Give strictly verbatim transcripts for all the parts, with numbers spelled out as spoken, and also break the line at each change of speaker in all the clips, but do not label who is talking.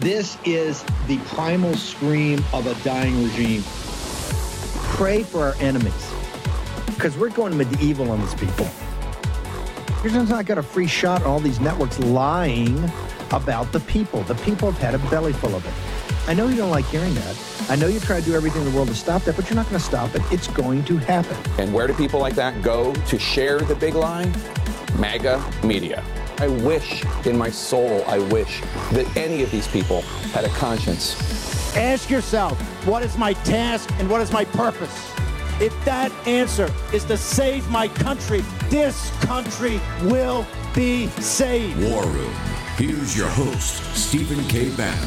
This is the primal scream of a dying regime.
Pray for our enemies, because we're going medieval on these people. Here's not got a free shot on all these networks lying about the people. The people have had a belly full of it. I know you don't like hearing that. I know you try to do everything in the world to stop that, but you're not going to stop it. It's going to happen.
And where do people like that go to share the big lie? MAGA media. I wish in my soul, I wish that any of these people had a conscience.
Ask yourself, what is my task and what is my purpose? If that answer is to save my country, this country will be saved.
War Room. Here's your host, Stephen K. Bannon.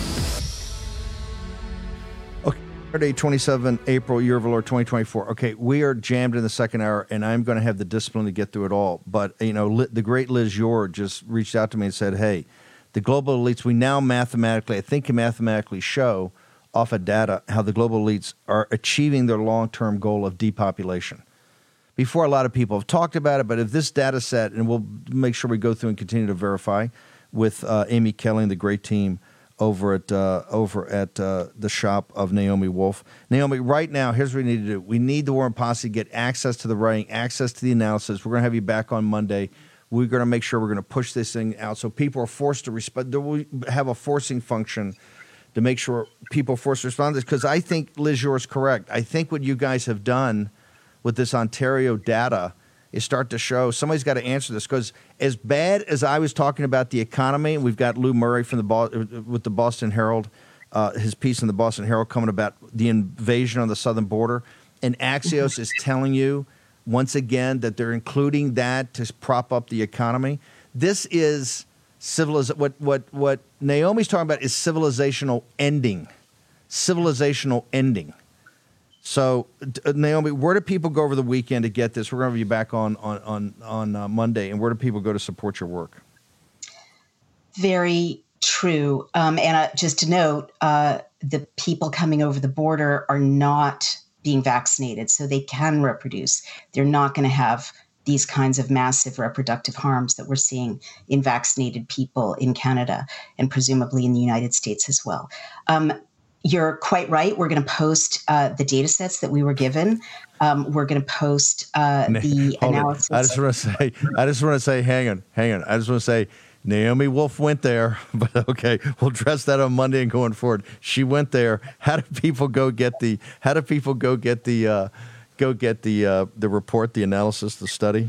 Okay, Saturday, twenty-seventh April, year of the Lord, twenty twenty-four. Okay, we are jammed in the second hour, and I'm going to have the discipline to get through it all. But, you know, the great Liz Yore just reached out to me and said, hey, the global elites, we now mathematically, I think can mathematically show off of data how the global elites are achieving their long-term goal of depopulation. Before, a lot of people have talked about it, but if this data set, and we'll make sure we go through and continue to verify with uh, Amy Kelly and the great team over at uh, over at uh, the shop of Naomi Wolf. Naomi, right now, here's what we need to do. We need the War Room Posse to get access to the writing, access to the analysis. We're going to have you back on Monday. We're going to make sure we're going to push this thing out so people are forced to respond. There will have a forcing function to make sure people are forced to respond to this, because I think Liz Yore is correct. I think what you guys have done with this Ontario data is start to show somebody's got to answer this, because as bad as I was talking about the economy, we've got Lou Murray from the Bo- with the Boston Herald, uh, his piece in the Boston Herald coming about the invasion on the southern border, and Axios is telling you once again that they're including that to prop up the economy. This is civiliz- what what what Naomi's talking about is civilizational ending, civilizational ending. So, uh, Naomi, where do people go over the weekend to get this? We're going to have you back on on on, on uh, Monday, and where do people go to support your work?
Very true. Um, and uh, just to note, uh, the people coming over the border are not being vaccinated, so they can reproduce. They're not going to have these kinds of massive reproductive harms that we're seeing in vaccinated people in Canada and presumably in the United States as well. Um, you're quite right. We're going to post uh, the data sets that we were given. Um, we're going to post uh, the
Hold
analysis.
On. I just want to say, I just want to say, hang on, hang on. I just want to say, Naomi Wolf went there, but okay, we'll address that on Monday and going forward. She went there. How do people go get the? How do people go get the? Uh, go get the uh, the report, the analysis, the study?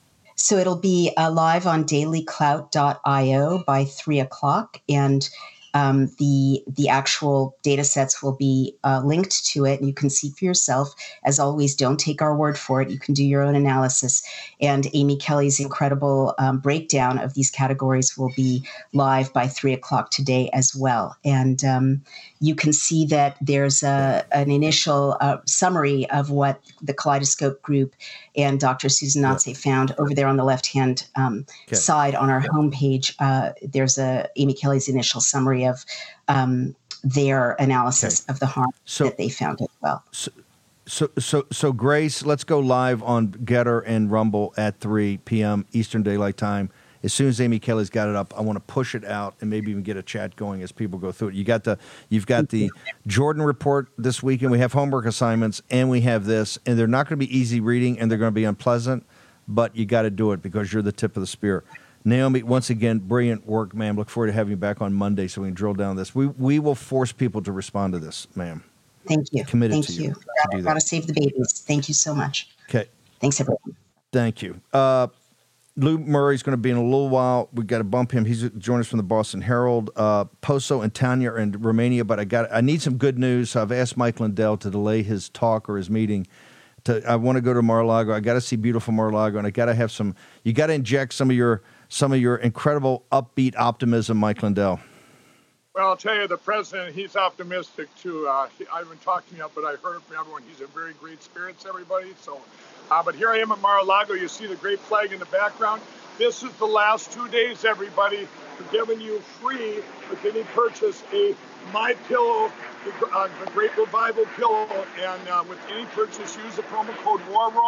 So it'll be uh, live on daily clout dot io by three o'clock, and um, the the actual data sets will be uh, linked to it, and you can see for yourself. As always, don't take our word for it. You can do your own analysis. And Amy Kelly's incredible um, breakdown of these categories will be live by three o'clock today as well. And um, you can see that there's a, an initial uh, summary of what the Kaleidoscope Group and Doctor Susan Natse yeah. found over there on the left-hand um, okay. side on our yeah. homepage. Uh, there's a Amy Kelly's initial summary of um, their analysis okay. of the harm so, that they found as well.
So, so, so, so, Grace, let's go live on Getter and Rumble at three p.m. Eastern Daylight Time. As soon as Amy Kelly's got it up, I want to push it out and maybe even get a chat going as people go through it. You got the, you've got the Jordan report this weekend. We have homework assignments, and we have this, and they're not going to be easy reading, and they're going to be unpleasant, but you got to do it because you're the tip of the spear. Naomi, once again, brilliant work, ma'am. Look forward to having you back on Monday so we can drill down this. We we will force people to respond to this, ma'am.
Thank you.
Committed
Thank
to
you.
you.
I've got to save the babies. Thank you so much.
Okay.
Thanks, everyone.
Thank you. Uh, Lou Murray's going to be in a little while. We've got to bump him. He's joining us from the Boston Herald. Uh, Poso and Tanya are in Romania, but I got I need some good news. So I've asked Mike Lindell to delay his talk or his meeting. To I want to go to Mar-a-Lago. I got to see beautiful Mar-a-Lago, and I got to have some. You got to inject some of your some of your incredible upbeat optimism, Mike Lindell.
Well, I'll tell you, the president, he's optimistic too. Uh, he, I haven't talked to him yet, but I heard from everyone. He's in very great spirits, everybody. So. Uh, but here I am at Mar-a-Lago. You see the great flag in the background. This is the last two days, everybody. We're giving you free with any purchase a My Pillow, the, uh, the Great Revival Pillow. And uh, with any purchase, use the promo code War Room.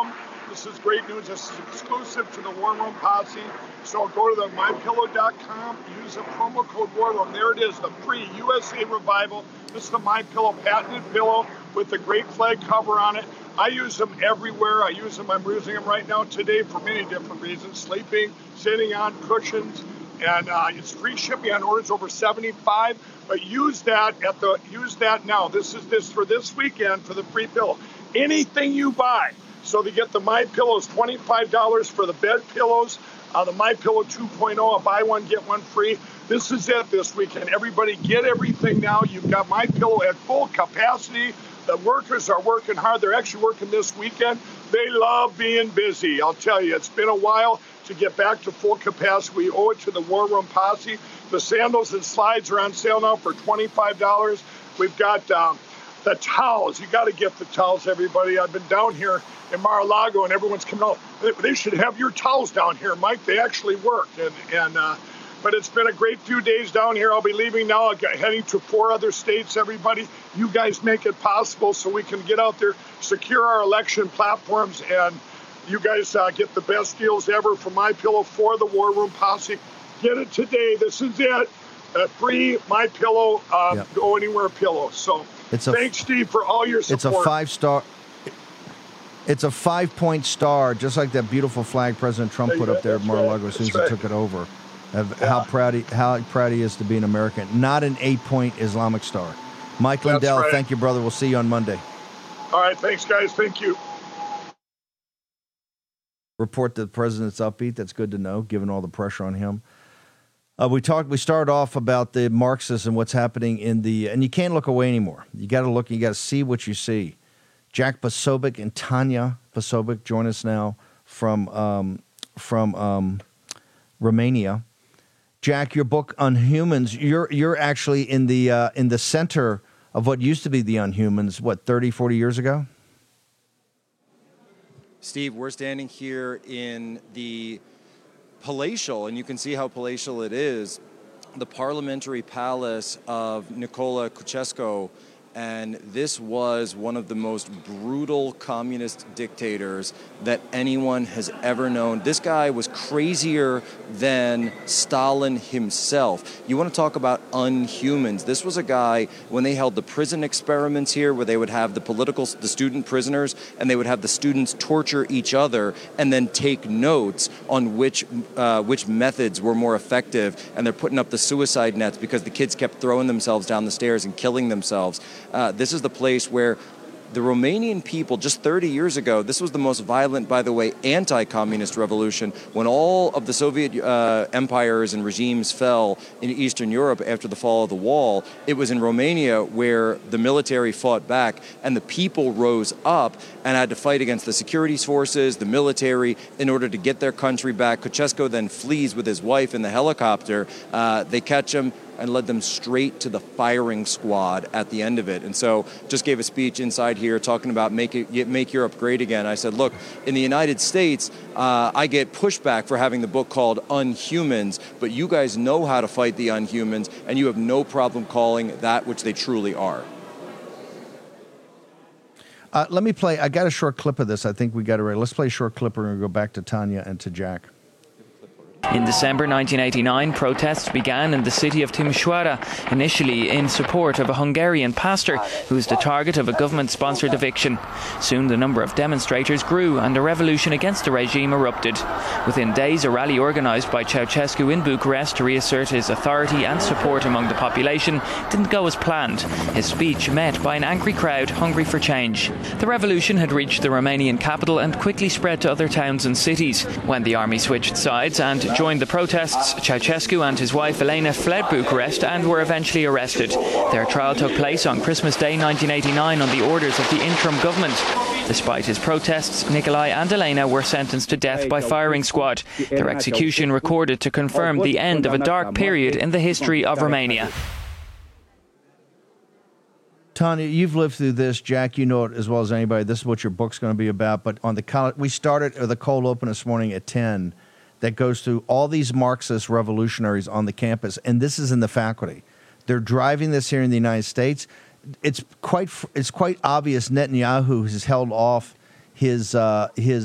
This is great news. This is exclusive to the War Room Posse. So go to the my pillow dot com, use the promo code War Room. There it is, the free U S A Revival. This is the MyPillow patented pillow with the great flag cover on it. I use them everywhere. I use them, I'm using them right now today for many different reasons. Sleeping, sitting on cushions, and uh, it's free shipping on orders over seventy-five. But use that at the use that now. This is this for this weekend for the free pillow. Anything you buy. So to get the My Pillows, twenty-five dollars for the bed pillows, uh, the MyPillow two point oh, a buy one, get one free. This is it this weekend. Everybody get everything now. You've got MyPillow at full capacity. The workers are working hard. They're actually working this weekend. They love being busy. I'll tell you, it's been a while to get back to full capacity. We owe it to the War Room Posse. The sandals and slides are on sale now for twenty-five dollars. We've got um, the towels. You got to get the towels, everybody. I've been down here in Mar-a-Lago, and everyone's coming out. They should have your towels down here, Mike. They actually work. And, and uh, but it's been a great few days down here. I'll be leaving now. I'll get heading to four other states, everybody. You guys make it possible so we can get out there, secure our election platforms, and you guys uh, get the best deals ever from MyPillow for the War Room Posse. Get it today. This is it. A free MyPillow, uh, yep. Go anywhere pillow. So
it's a,
thanks, Steve, for all your support.
It's a five-star. It's a five-point star, just like that beautiful flag President Trump put up there at Mar-a-Lago as soon as he took it over. Of yeah. How proud he how proud he is to be an American. Not an eight-point Islamic star. Mike Lindell, right. Thank you, brother. We'll see you on Monday.
All right, thanks, guys. Thank you.
Report that the president's upbeat. That's good to know, given all the pressure on him. Uh, we talked. We started off about the Marxists and what's happening in the, and you can't look away anymore. You got to look. You got to see what you see. Jack Posobiec and Tanya Posobiec join us now from um, from um, Romania. Jack, your book Unhumans. You're you're actually in the uh, in the center of what used to be the Unhumans. What, thirty, forty years ago?
Steve, we're standing here in the palatial, and you can see how palatial it is, the parliamentary palace of Nicolae Ceausescu. And this was one of the most brutal communist dictators that anyone has ever known. This guy was crazier than Stalin himself. You want to talk about unhumans. This was a guy, when they held the prison experiments here, where they would have the political, the student prisoners, and they would have the students torture each other and then take notes on which uh, which methods were more effective. And they're putting up the suicide nets because the kids kept throwing themselves down the stairs and killing themselves. Uh, this is the place where the Romanian people, just thirty years ago, this was the most violent, by the way, anti-communist revolution. When all of the Soviet uh, empires and regimes fell in Eastern Europe after the fall of the wall, it was in Romania where the military fought back and the people rose up and had to fight against the security forces, the military, in order to get their country back. Ceausescu then flees with his wife in the helicopter. Uh, they catch him and led them straight to the firing squad at the end of it. And so just gave a speech inside here talking about make it, make Europe great again. I said, look, in the United States, uh, I get pushback for having the book called Unhumans, but you guys know how to fight the unhumans, and you have no problem calling that which they truly are.
Uh, let me play. I got a short clip of this. I think we got it right. Let's play a short clip. We're going to go back to Tanya and to Jack.
In December nineteen eighty-nine, protests began in the city of Timișoara, initially in support of a Hungarian pastor who was the target of a government-sponsored eviction. Soon the number of demonstrators grew and a revolution against the regime erupted. Within days, a rally organised by Ceausescu in Bucharest to reassert his authority and support among the population didn't go as planned. His speech met by an angry crowd hungry for change. The revolution had reached the Romanian capital and quickly spread to other towns and cities. When the army switched sides and joined the protests, Ceausescu and his wife Elena fled Bucharest and were eventually arrested. Their trial took place on Christmas Day nineteen eighty-nine on the orders of the interim government. Despite his protests, Nicolae and Elena were sentenced to death by firing squad. Their execution recorded to confirm the end of a dark period in the history of Romania.
Tanya, you've lived through this. Jack, you know it as well as anybody. This is what your book's going to be about. But on the college, we started the cold open this morning at ten. That goes through all these Marxist revolutionaries on the campus, and this is in the faculty. They're driving this here in the United States. It's quite it's quite obvious Netanyahu has held off his uh, his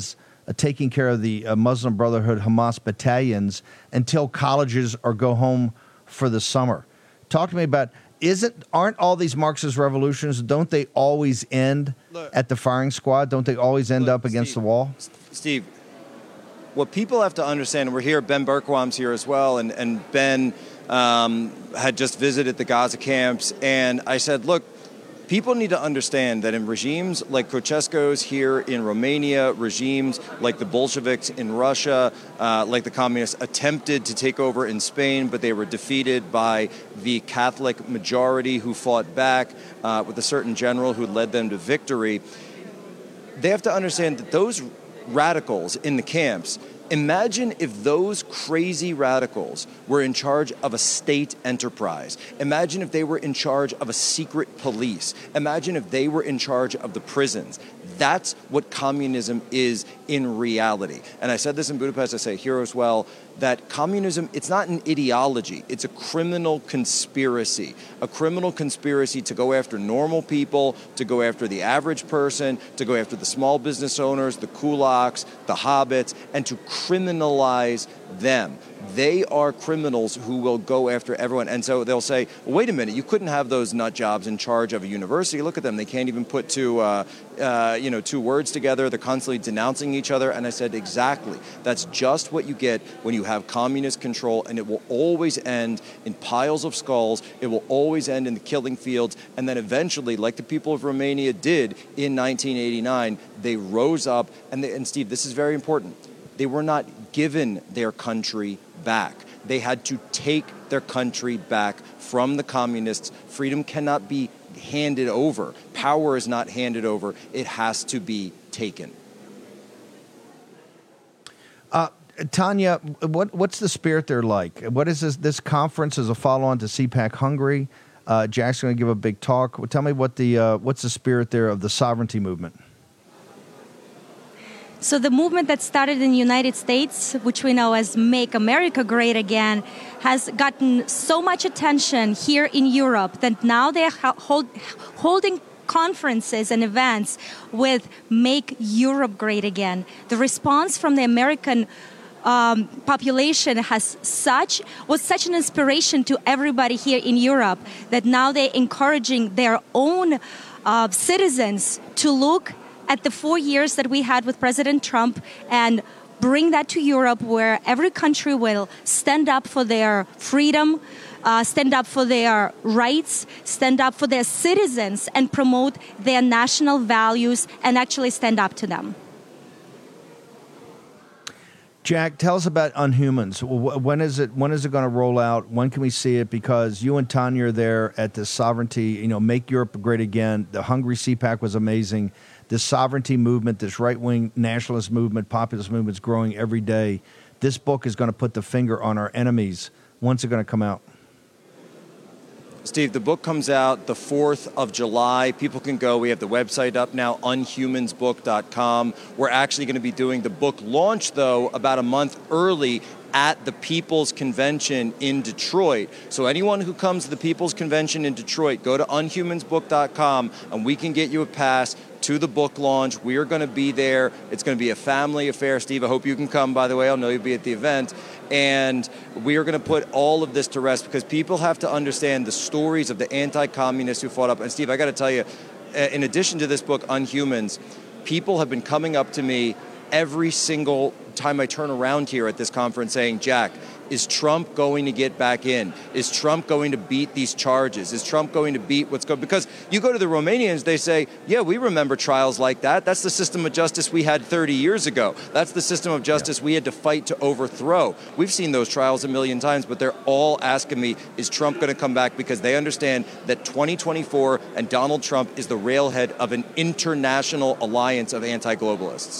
uh, taking care of the uh, Muslim Brotherhood Hamas battalions until colleges or go home for the summer. Talk to me about, isn't, aren't all these Marxist revolutions, don't they always end Look, at the firing squad? Don't they always end Look, up against
Steve,
the wall?
Steve, what people have to understand, and we're here, Ben Berkwam's here as well, and, and Ben um, had just visited the Gaza camps, and I said, look, people need to understand that in regimes like Ceausescu's here in Romania, regimes like the Bolsheviks in Russia, uh, like the communists attempted to take over in Spain, but they were defeated by the Catholic majority who fought back uh, with a certain general who led them to victory. They have to understand that those radicals in the camps, imagine if those crazy radicals were in charge of a state enterprise. Imagine if they were in charge of a secret police. Imagine if they were in charge of the prisons. That's what communism is in reality. And I said this in Budapest, I say it here as well, that communism, it's not an ideology, it's a criminal conspiracy. A criminal conspiracy to go after normal people, to go after the average person, to go after the small business owners, the kulaks, the hobbits, and to criminalize them. They are criminals who will go after everyone. And so they'll say, well, wait a minute, you couldn't have those nut jobs in charge of a university. Look at them. They can't even put two, uh, uh, you know, two words together. They're constantly denouncing each other. And I said, exactly. That's just what you get when you have communist control. And it will always end in piles of skulls. It will always end in the killing fields. And then eventually, like the people of Romania did in nineteen eighty-nine, they rose up. And, they, and Steve, this is very important. They were not given their country back. They had to take their country back from the communists. Freedom cannot be handed over. Power is not handed over. It has to be taken.
Uh, Tanya, what, what's the spirit there like? What is this? This conference is a follow-on to CPAC Hungary. Uh, Jack's going to give a big talk. Tell me what the uh, what's the spirit there of the sovereignty movement?
So the movement that started in the United States, which we know as Make America Great Again, has gotten so much attention here in Europe that now they're hold, holding conferences and events with Make Europe Great Again. The response from the American um, population has such was such an inspiration to everybody here in Europe that now they're encouraging their own uh, citizens to look at the four years that we had with President Trump and bring that to Europe, where every country will stand up for their freedom, uh, stand up for their rights, stand up for their citizens, and promote their national values and actually stand up to them.
Jack, tell us about Unhumans. When is it? When is it going to roll out? When can we see it? Because you and Tanya are there at the sovereignty. You know, Make Europe Great Again. The Hungary C PAC was amazing. This sovereignty movement, this right-wing nationalist movement, populist movement is growing every day. This book is going to put the finger on our enemies. When's it going to come out?
Steve, the book comes out the fourth of July. People can go. We have the website up now, unhumans book dot com. We're actually going to be doing the book launch, though, about a month early at the People's Convention in Detroit. So anyone who comes to the People's Convention in Detroit, go to unhumans book dot com and we can get you a pass to the book launch. We are going to be there. It's going to be a family affair. Steve, I hope you can come, by the way. I'll know you'll be at the event. And we are going to put all of this to rest because people have to understand the stories of the anti-communists who fought up. And Steve, I got to tell you, in addition to this book, Unhumans, people have been coming up to me every single time I turn around here at this conference saying, Jack, is Trump going to get back in? Is Trump going to beat these charges? Is Trump going to beat what's going? Because you go to the Romanians, they say, yeah, we remember trials like that. That's the system of justice we had thirty years ago. That's the system of justice we had to fight to overthrow. We've seen those trials a million times, but they're all asking me, is Trump going to come back? Because they understand that twenty twenty-four and Donald Trump is the railhead of an international alliance of anti-globalists.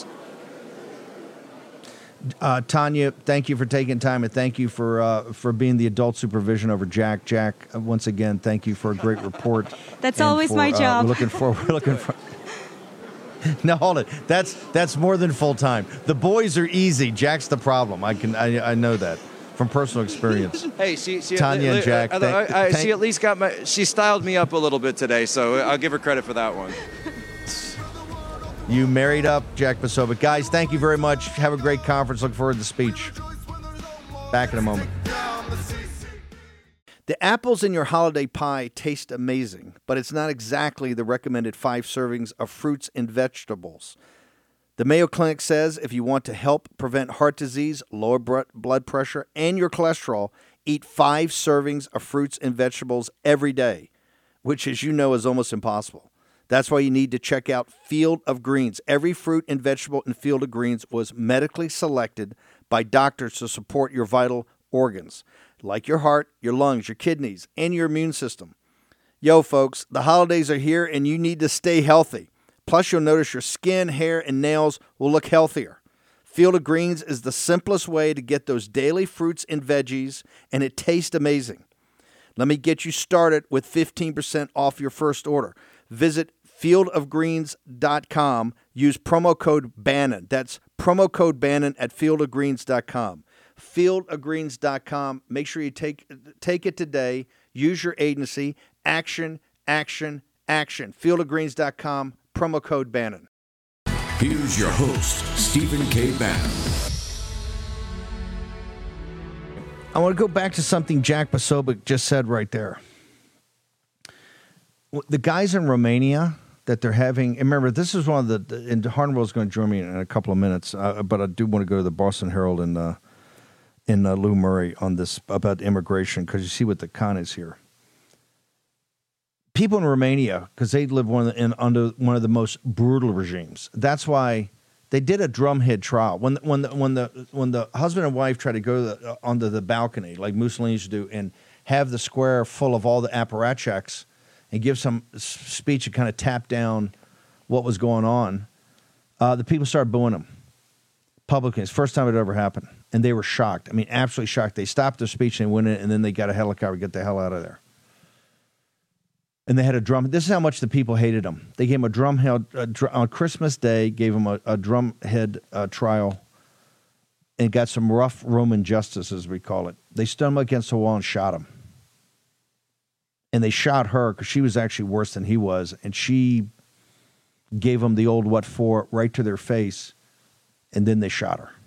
Uh, Tanya, thank you for taking time, and thank you for uh, for being the adult supervision over Jack. Jack, uh, once again, thank you for a great report.
That's
and
always
for,
my
uh,
job.
We're looking for. We're looking for. No, hold it. That's that's more than full time. The boys are easy. Jack's the problem. I can I, I know that from personal experience.
Hey, she, she
Tanya and Jack.
I,
thank,
I, I,
thank,
she at least got my. She styled me up a little bit today, so I'll give her credit for that one.
You married up, Jack Posobiec. Guys, thank you very much. Have a great conference. Look forward to the speech. Back in a moment. The apples in your holiday pie taste amazing, but it's not exactly the recommended five servings of fruits and vegetables. The Mayo Clinic says if you want to help prevent heart disease, lower blood pressure, and your cholesterol, eat five servings of fruits and vegetables every day, which, as you know, is almost impossible. That's why you need to check out Field of Greens. Every fruit and vegetable in Field of Greens was medically selected by doctors to support your vital organs, like your heart, your lungs, your kidneys, and your immune system. Yo, folks, the holidays are here, and you need to stay healthy. Plus, you'll notice your skin, hair, and nails will look healthier. Field of Greens is the simplest way to get those daily fruits and veggies, and it tastes amazing. Let me get you started with fifteen percent off your first order. Visit field of greens dot com. Use promo code Bannon. That's promo code Bannon at field of greens dot com. field of greens dot com. Make sure you take take it today. Use your agency. Action, action, action. field of greens dot com. Promo code Bannon.
Here's your host, Stephen K. Bannon.
I want to go back to something Jack Posobiec just said right there. The guys in Romania that they're having, remember, this is one of the, and Hardenwell is going to join me in a couple of minutes, uh, but I do want to go to the Boston Herald and uh, in uh, Lou Murray on this about immigration, because you see what the con is here. People in Romania, because they live one of the, in, under one of the most brutal regimes. That's why they did a drumhead trial. When when the when the when the husband and wife tried to go to the, uh, onto the balcony, like Mussolini used to do, and have the square full of all the apparatchiks, and give some speech and kind of tap down what was going on, uh, the people started booing them publicly. It's the first time it ever happened, and they were shocked. I mean, absolutely shocked. They stopped their speech and went in, and then they got a helicopter to get the hell out of there. And they had a drum. This is how much the people hated them. They gave him a drum head uh, dr- on Christmas Day. Gave him a, a drum head uh, trial, and got some rough Roman justice, as we call it. They stood him against the wall and shot him. And they shot her because she was actually worse than he was, and she gave them the old "what for" right to their face, and then they shot her.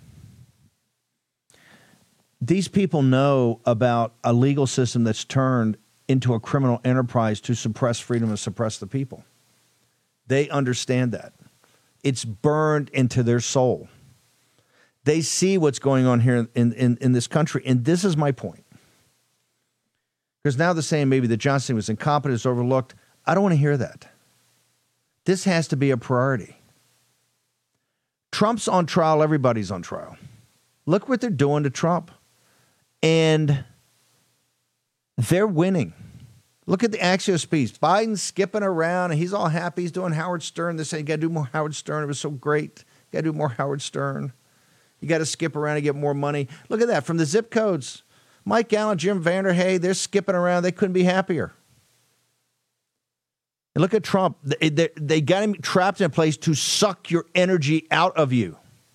These people know about a legal system that's turned into a criminal enterprise to suppress freedom and suppress the people. They understand that. It's burned into their soul. They see what's going on here in, in, in this country, and this is my point. Because now they're saying maybe that Johnson was incompetent, is overlooked. I don't want to hear that. This has to be a priority. Trump's on trial. Everybody's on trial. Look what they're doing to Trump. And they're winning. Look at the Axios speech. Biden's skipping around, and he's all happy. He's doing Howard Stern. They say, you got to do more Howard Stern. It was so great. You got to do more Howard Stern. You got to skip around and get more money. Look at that. From the zip codes, Mike Allen, Jim Vanderhay, they're skipping around. They couldn't be happier. And look at Trump. They, they, they got him trapped in a place to suck your energy out of you.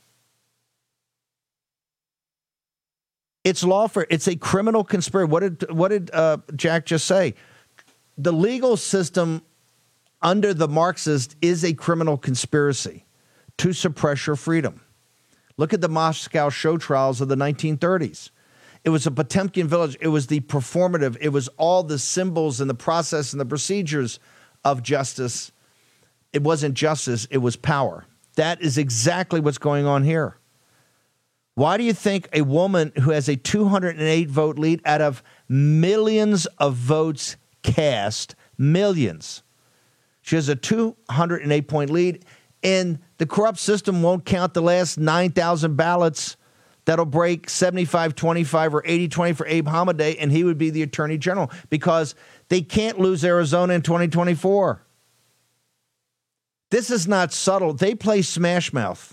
It's lawfare. It's a criminal conspiracy. What did what did uh, Jack just say? The legal system under the Marxist is a criminal conspiracy to suppress your freedom. Look at the Moscow show trials of the nineteen thirties. It was a Potemkin village. It was the performative. It was all the symbols and the process and the procedures of justice. It wasn't justice. It was power. That is exactly what's going on here. Why do you think a woman who has a two hundred eight vote lead out of millions of votes cast, millions, she has a two hundred eight point lead, and the corrupt system won't count the last nine thousand ballots that'll break seventy-five twenty-five or eighty twenty for Abe Hamadeh, and he would be the attorney general because they can't lose Arizona in twenty twenty-four. This is not subtle. They play smash mouth.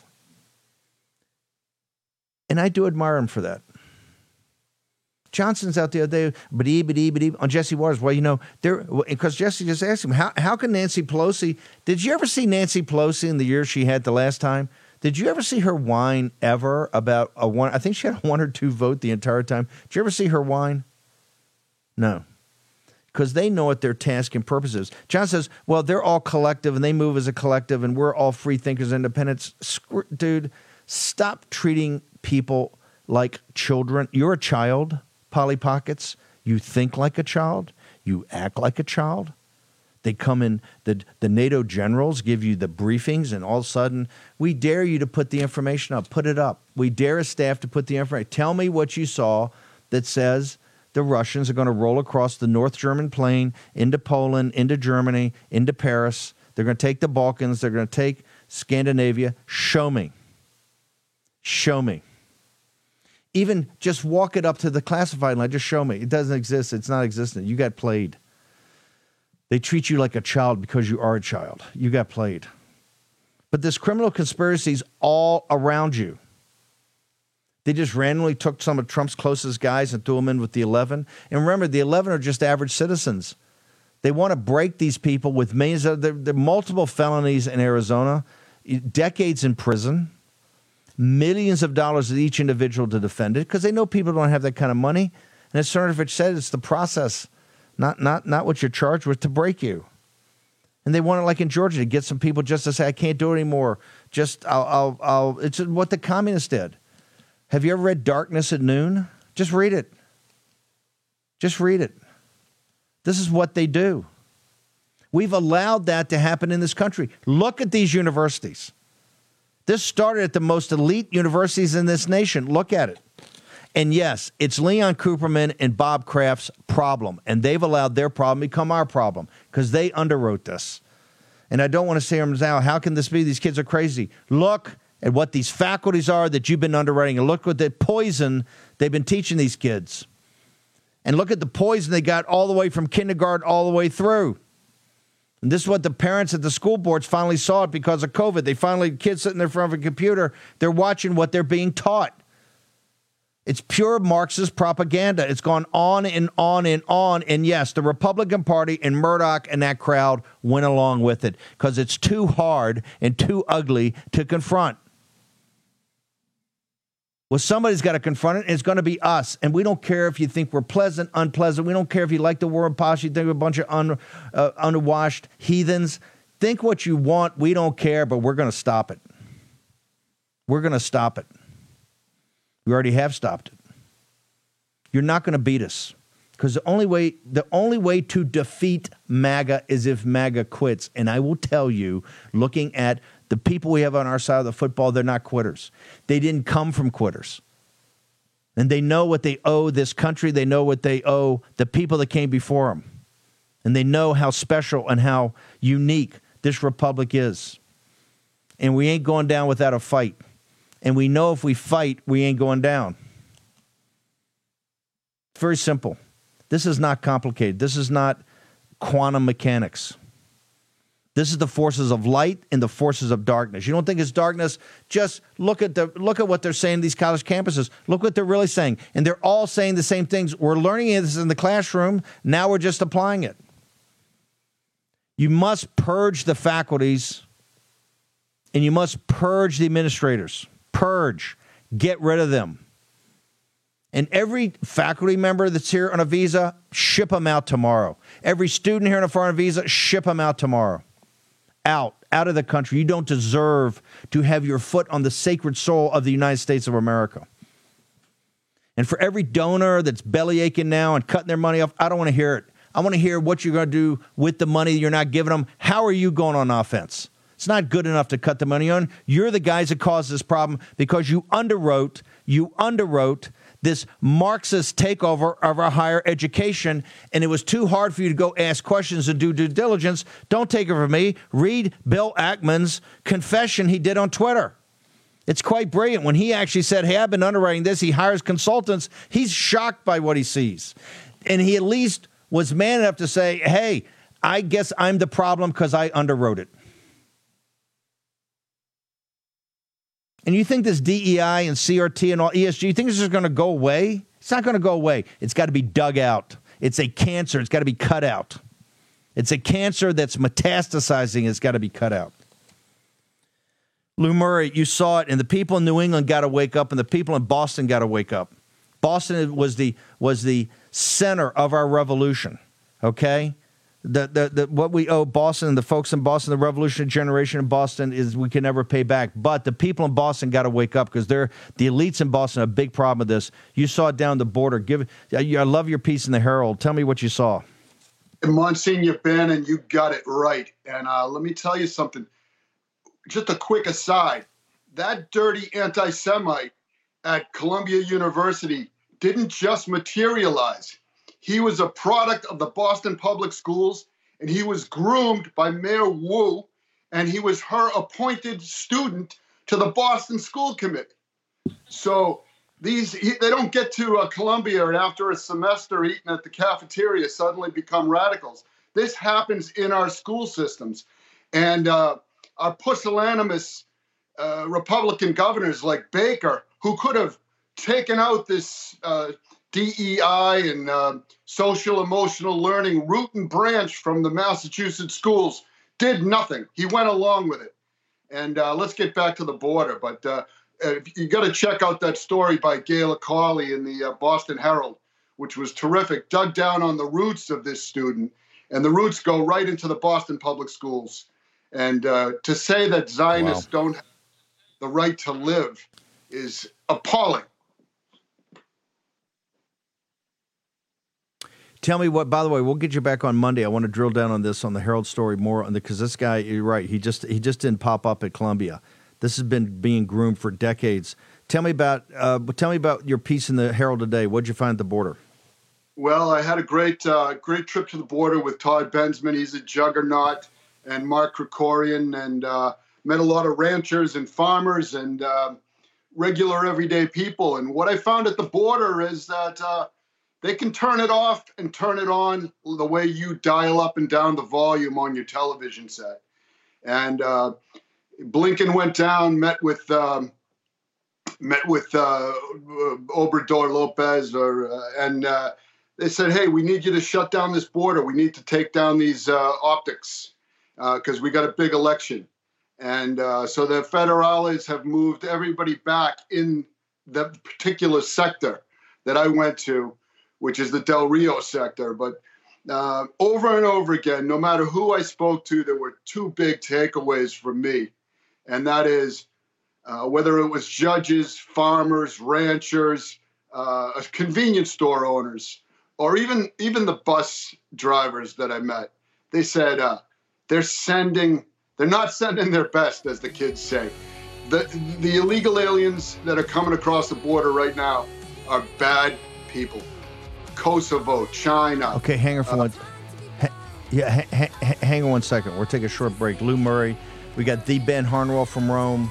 And I do admire him for that. Johnson's out the other day, badee, badee, badee, on Jesse Waters. Well, you know, there because Jesse just asked him, how, how can Nancy Pelosi, did you ever see Nancy Pelosi in the year she had the last time? Did you ever see her whine ever about a one? I think she had a one or two vote the entire time. Did you ever see her whine? No. because they know what their task and purpose is. John says, well, they're all collective and they move as a collective and we're all free thinkers, independents. Screw, dude, stop treating people like children. You're a child, Polly Pockets. You think like a child. You act like a child. They come in, the, the NATO generals give you the briefings, and all of a sudden, we dare you to put the information up. Put it up. We dare a staff to put the information. Tell me what you saw that says the Russians are going to roll across the North German plain into Poland, into Germany, into Paris. They're going to take the Balkans. They're going to take Scandinavia. Show me. Show me. Even just walk it up to the classified line. Just show me. It doesn't exist. It's not existent. You got played. They treat you like a child because you are a child. You got played. But this criminal conspiracy is all around you. They just randomly took some of Trump's closest guys and threw them in with the eleven. And remember, the eleven are just average citizens. They want to break these people with millions of there are multiple felonies in Arizona, decades in prison, millions of dollars to each individual to defend it because they know people don't have that kind of money. And as Cernovich said, it's the process. Not not not what you're charged with to break you. And they want it like in Georgia to get some people just to say, I can't do it anymore. Just, I'll, I'll, I'll, it's what the communists did. Have you ever read Darkness at Noon? Just read it. Just read it. This is what they do. We've allowed that to happen in this country. Look at these universities. This started at the most elite universities in this nation. Look at it. And yes, it's Leon Cooperman and Bob Kraft's problem, and they've allowed their problem become our problem because they underwrote this. And I don't want to say them now, how can this be? These kids are crazy. Look at what these faculties are that you've been underwriting, and look what the poison they've been teaching these kids. And look at the poison they got all the way from kindergarten all the way through. And this is what the parents at the school boards finally saw it because of COVID. They finally, kids sitting there in front of a computer, they're watching what they're being taught. It's pure Marxist propaganda. It's gone on and on and on. And yes, the Republican Party and Murdoch and that crowd went along with it because it's too hard and too ugly to confront. Well, somebody's got to confront it, and it's going to be us. And we don't care if you think we're pleasant, unpleasant. We don't care if you like the word posh. You think we're a bunch of un, uh, unwashed heathens. Think what you want. We don't care, but we're going to stop it. We're going to stop it. We already have stopped it. You're not going to beat us because the only way the only way to defeat MAGA is if MAGA quits. And I will tell you, looking at the people we have on our side of the football, they're not quitters. They didn't come from quitters. And they know what they owe this country. They know what they owe the people that came before them. And they know how special and how unique this republic is. And we ain't going down without a fight. And we know if we fight, we ain't going down. It's very simple. This is not complicated. This is not quantum mechanics. This is the forces of light and the forces of darkness. You don't think it's darkness? Just look at the look at what they're saying to these college campuses. Look what they're really saying. And they're all saying the same things. We're learning this in the classroom. Now we're just applying it. You must purge the faculties and you must purge the administrators. Purge. Get rid of them. And every faculty member that's here on a visa, ship them out tomorrow. Every student here on a foreign visa, ship them out tomorrow. Out. Out of the country. You don't deserve to have your foot on the sacred soil of the United States of America. And for every donor that's belly aching now and cutting their money off, I don't want to hear it. I want to hear what you're going to do with the money you're not giving them. How are you going on offense? It's not good enough to cut the money on. You're the guys that caused this problem because you underwrote, you underwrote this Marxist takeover of our higher education, and it was too hard for you to go ask questions and do due diligence. Don't take it from me. Read Bill Ackman's confession he did on Twitter. It's quite brilliant. When he actually said, hey, I've been underwriting this, he hires consultants. He's shocked by what he sees. And he at least was man enough to say, hey, I guess I'm the problem because I underwrote it. And you think this D E I and C R T and all E S G, you think this is going to go away? It's not going to go away. It's got to be dug out. It's a cancer. It's got to be cut out. It's a cancer that's metastasizing. It's got to be cut out. Lou Murray, you saw it, and the people in New England got to wake up, and the people in Boston got to wake up. Boston was the was the center of our revolution. Okay? The, the the what we owe Boston, the folks in Boston, the revolutionary generation in Boston, is we can never pay back. But the people in Boston got to wake up, because they're the elites in Boston have a big problem with this. You saw it down the border. Give I love your piece in the Herald. Tell me what you saw.
Monsignor Bannon, you got it right. And uh, let me tell you something. Just a quick aside. That dirty anti-Semite at Columbia University didn't just materialize. He was a product of the Boston Public Schools, and he was groomed by Mayor Wu, and he was her appointed student to the Boston School Committee. So these he, they don't get to uh, Columbia and after a semester eating at the cafeteria suddenly become radicals. This happens in our school systems. And uh, our pusillanimous uh, Republican governors like Baker, who could have taken out this uh, D E I and uh, social emotional learning root and branch from the Massachusetts schools, did nothing. He went along with it. And uh, let's get back to the border. But uh, you got to check out that story by Gayla Carley in the uh, Boston Herald, which was terrific. Dug down on the roots of this student, and the roots go right into the Boston Public Schools. And uh, to say that Zionists wow. don't have the right to live is appalling.
Tell me what, by the way, we'll get you back on Monday. I want to drill down on this, on the Herald story more, on the because this guy, you're right, he just he just didn't pop up at Columbia. This has been being groomed for decades. Tell me about uh, tell me about your piece in the Herald today. What'd you find at the border?
Well, I had a great uh, great trip to the border with Todd Bensman. He's a juggernaut, and Mark Krikorian, and uh, met a lot of ranchers and farmers and uh, regular everyday people. And what I found at the border is that uh, they can turn it off and turn it on the way you dial up and down the volume on your television set. And uh, Blinken went down, met with um, met with uh, Obrador Lopez, or uh, and uh, they said, "Hey, we need you to shut down this border. We need to take down these uh, optics because uh, we got a big election." And uh, so the federales have moved everybody back in the particular sector that I went to, which is the Del Rio sector. But uh, over and over again, no matter who I spoke to, there were two big takeaways from me. And that is uh, whether it was judges, farmers, ranchers, uh, convenience store owners, or even, even the bus drivers that I met, they said uh, they're sending, they're not sending their best, as the kids say. The, the illegal aliens that are coming across the border right now are bad people. Kosovo, China.
Okay, hang on for uh, one. Ha, yeah, ha, ha, hang on one second. We're taking a short break. Lou Murray, we got the Ben Harnwell from Rome,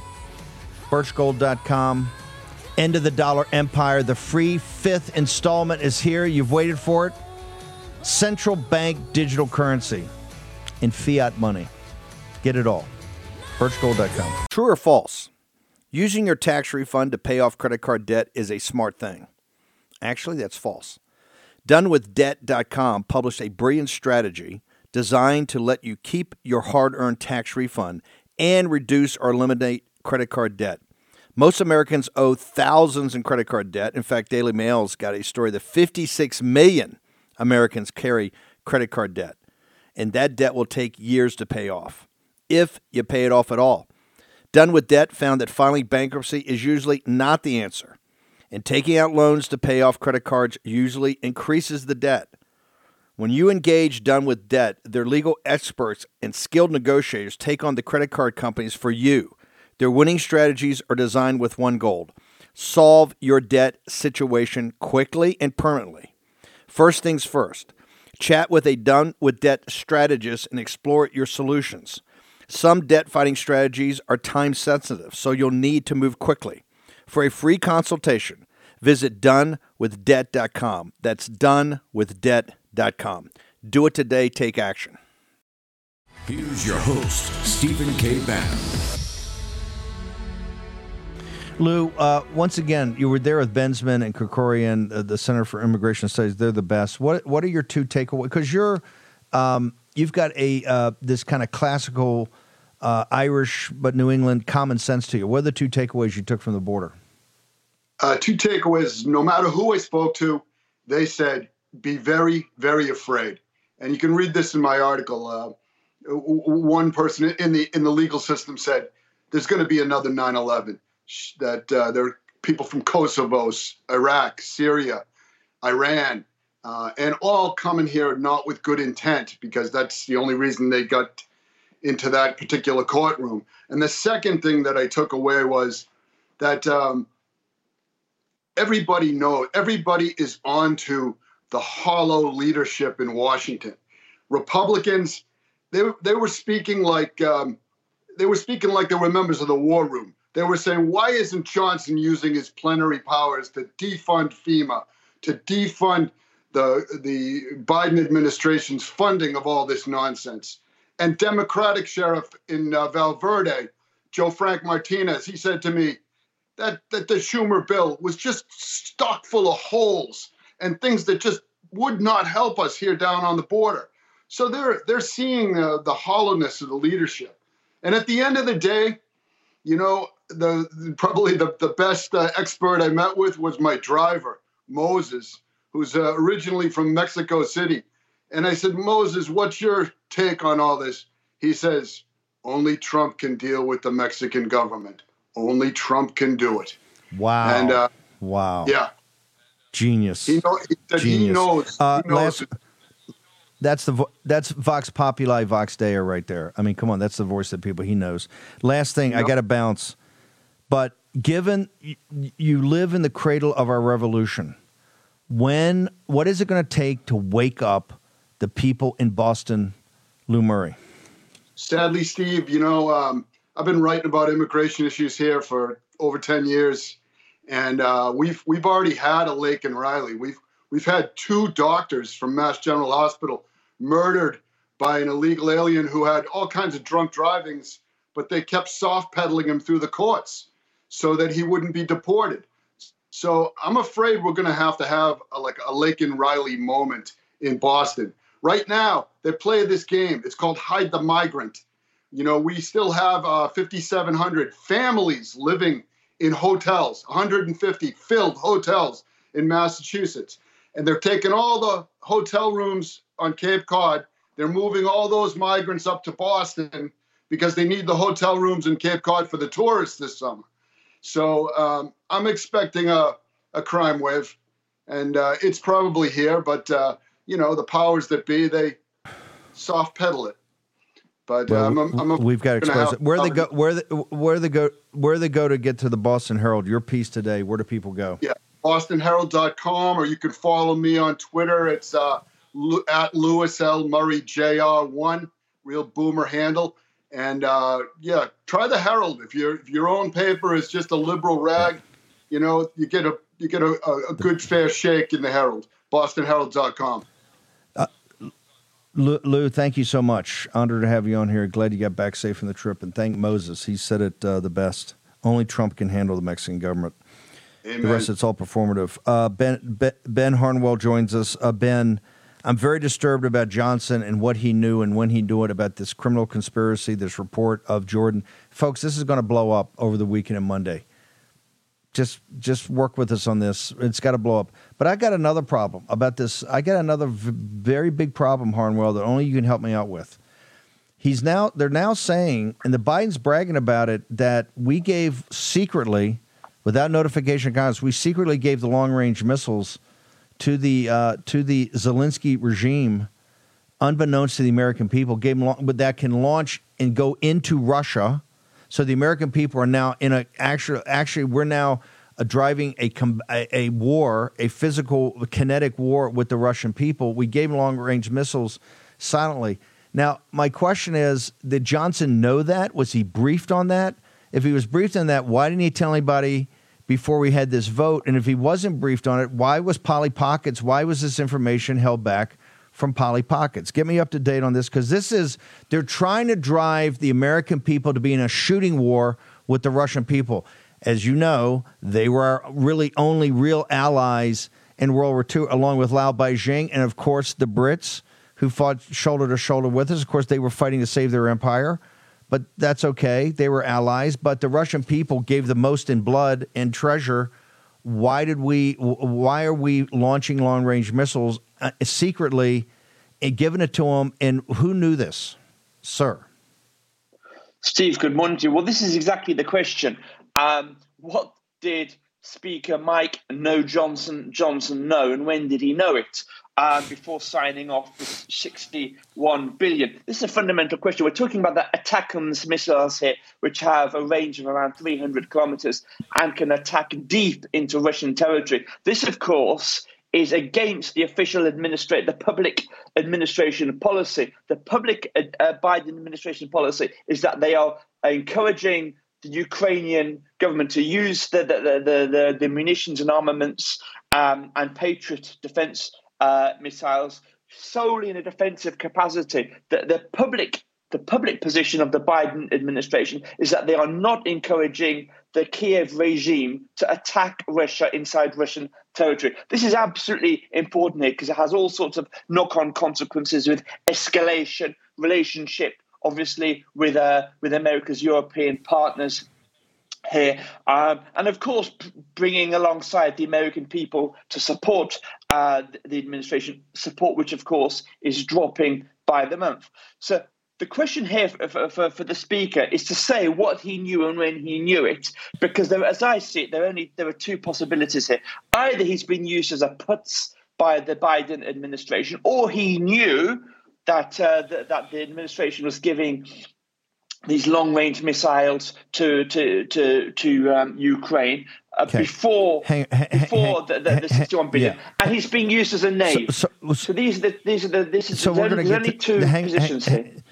birch gold dot com, End of the Dollar Empire. The free fifth installment is here. You've waited for it. Central bank digital currency in fiat money. Get it all. birch gold dot com. True or false? Using your tax refund to pay off credit card debt is a smart thing. Actually, that's false. done with debt dot com published a brilliant strategy designed to let you keep your hard-earned tax refund and reduce or eliminate credit card debt. Most Americans owe thousands in credit card debt. In fact, Daily Mail's got a story that fifty-six million Americans carry credit card debt, and that debt will take years to pay off, if you pay it off at all. Done with Debt found that filing bankruptcy is usually not the answer, and taking out loans to pay off credit cards usually increases the debt. When you engage Done with Debt, their legal experts and skilled negotiators take on the credit card companies for you. Their winning strategies are designed with one goal: solve your debt situation quickly and permanently. First things first, chat with a Done with Debt strategist and explore your solutions. Some debt-fighting strategies are time-sensitive, so you'll need to move quickly. For a free consultation, visit done with debt dot com. That's done with debt dot com. Do it today. Take action.
Here's your host, Stephen K. Bannon.
Lou, uh, once again, you were there with Bensman and Krikorian, uh, the Center for Immigration Studies. They're the best. What What are your two takeaways? Because you're, um, you've got a uh, this kind of classical uh, Irish but New England common sense to you. What are the two takeaways you took from the border?
Uh, two takeaways. No matter who I spoke to, they said, be very, very afraid. and you can read this in my article. Uh, one person in the in the legal system said there's going to be another nine eleven. That uh, there are people from Kosovo, Iraq, Syria, Iran, uh, and all coming here not with good intent, because that's the only reason they got into that particular courtroom. And the second thing that I took away was that um, everybody knows, everybody is onto the hollow leadership in Washington. Republicans, they they were speaking like um, they were speaking like they were members of the war room. They were saying, why isn't Johnson using his plenary powers to defund FEMA, to defund the the Biden administration's funding of all this nonsense? And Democratic sheriff in uh, Valverde, Joe Frank Martinez, he said to me that, that the Schumer bill was just stock full of holes and things that just would not help us here down on the border. So they're they're seeing uh, the hollowness of the leadership. And at the end of the day, you know, the, the probably the, the best uh, expert I met with was my driver, Moses, who's uh, originally from Mexico City. And I said, Moses, what's your take on all this? He says, only Trump can deal with the Mexican government. Only Trump can do it.
Wow.
And uh,
wow.
Yeah.
Genius.
He, know, he, said
Genius.
he knows.
Uh,
he knows
last, that's the vo- that's Vox Populi, Vox Dei right there. I mean, come on, that's the voice of people he knows. Last thing, yep. I got to bounce. But given y- you live in the cradle of our revolution, when what is it going to take to wake up the people in Boston, Lou Murray?
Sadly, Steve, you know, um, I've been writing about immigration issues here for over ten years, and uh, we've we've already had a Lake and Riley. We've we've had two doctors from Mass General Hospital murdered by an illegal alien who had all kinds of drunk drivings, but they kept soft pedaling him through the courts so that he wouldn't be deported. So I'm afraid we're going to have to have a, like a Lake and Riley moment in Boston. Right now, they play this game. It's called Hide the Migrant. You know, we still have uh, fifty-seven hundred families living in hotels, one hundred fifty filled hotels in Massachusetts. And they're taking all the hotel rooms on Cape Cod. They're moving all those migrants up to Boston because they need the hotel rooms in Cape Cod for the tourists this summer. So um, I'm expecting a, a crime wave, and uh, it's probably here, but, uh, you know, the powers that be, they soft pedal it. But
well,
um, I'm, I'm
we've got to expose it. Where they go? Where they, where they go? Where they go to get to the Boston Herald? Your piece today. Where do people go?
Yeah, boston herald dot com, or you can follow me on Twitter. It's uh, at Lewis L Murray J R one, real boomer handle. And uh, yeah, try the Herald. If your if your own paper is just a liberal rag, you know, you get a you get a, a good fair shake in the Herald. boston herald dot com.
Uh, Lou, Lou, thank you so much. Honored to have you on here. Glad you got back safe from the trip. And thank Moses. He said it uh, the best. Only Trump can handle the Mexican government.
Amen.
The rest, it's all performative. Uh, Ben, Ben Ben Harnwell joins us. Uh, Ben, I'm very disturbed about Johnson and what he knew and when he knew it about this criminal conspiracy, this report of Jordan. Folks, this is going to blow up over the weekend and Monday. Just just work with us on this. It's got to blow up. But I got another problem about this. I got another v- very big problem, Harnwell, that only you can help me out with. He's now they're now saying, and the Biden's bragging about it, that we gave secretly, without notification of Congress, we secretly gave the long-range missiles to the uh, to the Zelensky regime, unbeknownst to the American people, gave them, long, but that can launch and go into Russia. So the American people are now in a actually actually we're now uh, driving a, a a war, a physical kinetic war with the Russian people. We gave them long-range missiles silently. Now, my question is, did Johnson know that? Was he briefed on that? If he was briefed on that, why didn't he tell anybody before we had this vote? And if he wasn't briefed on it, why was Polly Pockets, why was this information held back from Polly Pockets? Get me up to date on this, because this is, they're trying to drive the American people to be in a shooting war with the Russian people. As you know, they were our really only real allies in World War Two, along with Lao Beijing and, of course, the Brits, who fought shoulder to shoulder with us. Of course, they were fighting to save their empire. But that's okay. They were allies. But the Russian people gave the most in blood and treasure. Why did we? Why are we launching long-range missiles uh, secretly and giving it to them. And who knew this, sir?
Steve, good morning to you. Well, this is exactly the question. Um, what did Speaker Mike No Johnson Johnson know, and when did he know it? Uh, before signing off this sixty-one billion. This is a fundamental question. We're talking about the ATACMS missiles here, which have a range of around three hundred kilometers and can attack deep into Russian territory. This, of course, is against the official administration, the public administration policy. The public uh, Biden administration policy is that they are encouraging the Ukrainian government to use the the the, the, the munitions and armaments um, and Patriot defense uh, missiles solely in a defensive capacity. The, the public the public position of the Biden administration is that they are not encouraging the Kiev regime to attack Russia inside Russian territory. This is absolutely important here because it has all sorts of knock-on consequences with escalation, relationship, obviously, with uh, with America's European partners here. Um, and, of course, p- bringing alongside the American people to support uh, the administration, support which, of course, is dropping by the month. So the question here for, for, for the Speaker is to say what he knew and when he knew it, because there, as I see it, there are only there are two possibilities here. Either he's been used as a putz by the Biden administration, or he knew that uh, th- that the administration was giving these long-range missiles to to to to um, Ukraine uh, okay. before
hang, hang,
before
hang,
the, the, the sixty-one billion, yeah. And he's being used as a knave. So, so, so these are the these are the this is
so
there's,
we're
there's
get
only
to,
two
hang,
positions
hang,
here.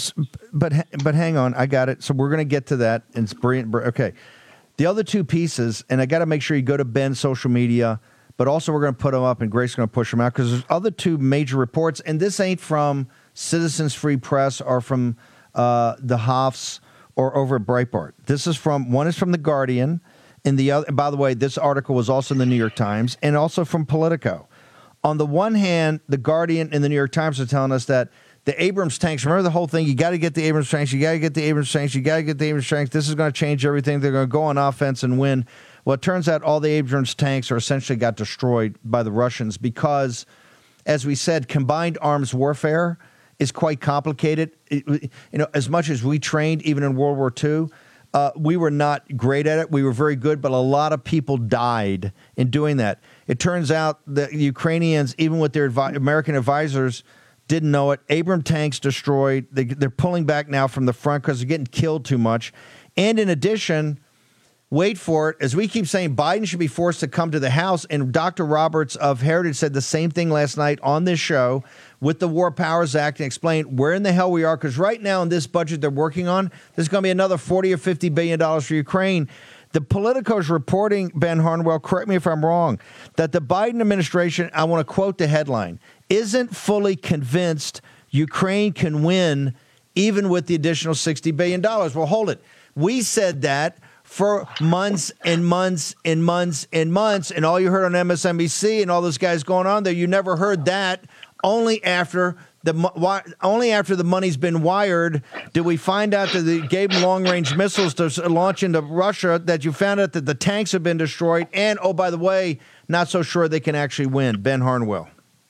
But but hang on, I got it. So we're going to get to that. And it's brilliant. Okay, the other two pieces, and I got to make sure you go to Ben's social media, but also we're going to put them up, and Grace's going to push them out because there's other two major reports, and this ain't from Citizens Free Press or from uh, the Hofs or over at Breitbart. This is from one is from The Guardian, and the other. By the way, this article was also in the New York Times and also from Politico. On the one hand, The Guardian and the New York Times are telling us that the Abrams tanks, remember the whole thing, you got to get the Abrams tanks, you got to get the Abrams tanks, you got to get the Abrams tanks, this is going to change everything, they're going to go on offense and win. Well, it turns out all the Abrams tanks are essentially got destroyed by the Russians because, as we said, combined arms warfare is quite complicated. It, you know, as much as we trained, even in World War Two, uh, we were not great at it. We were very good, but a lot of people died in doing that. It turns out the Ukrainians, even with their advi- American advisors, didn't know it. Abrams tanks destroyed. They, they're pulling back now from the front because they're getting killed too much. And in addition, wait for it, as we keep saying, Biden should be forced to come to the House. And Doctor Roberts of Heritage said the same thing last night on this show with the War Powers Act and explained where in the hell we are. Because right now in this budget they're working on, there's going to be another forty or fifty billion dollars for Ukraine. The Politico is reporting, Ben Harnwell, correct me if I'm wrong, that the Biden administration, I want to quote the headline, isn't fully convinced Ukraine can win even with the additional sixty billion dollars. Well, hold it. We said that for months and months and months and months, and all you heard on M S N B C and all those guys going on there, you never heard that. Only after the only after the money's been wired did we find out that they gave them long-range missiles to launch into Russia, that you found out that the tanks have been destroyed, and, oh, by the way, not so sure they can actually win. Ben Harnwell.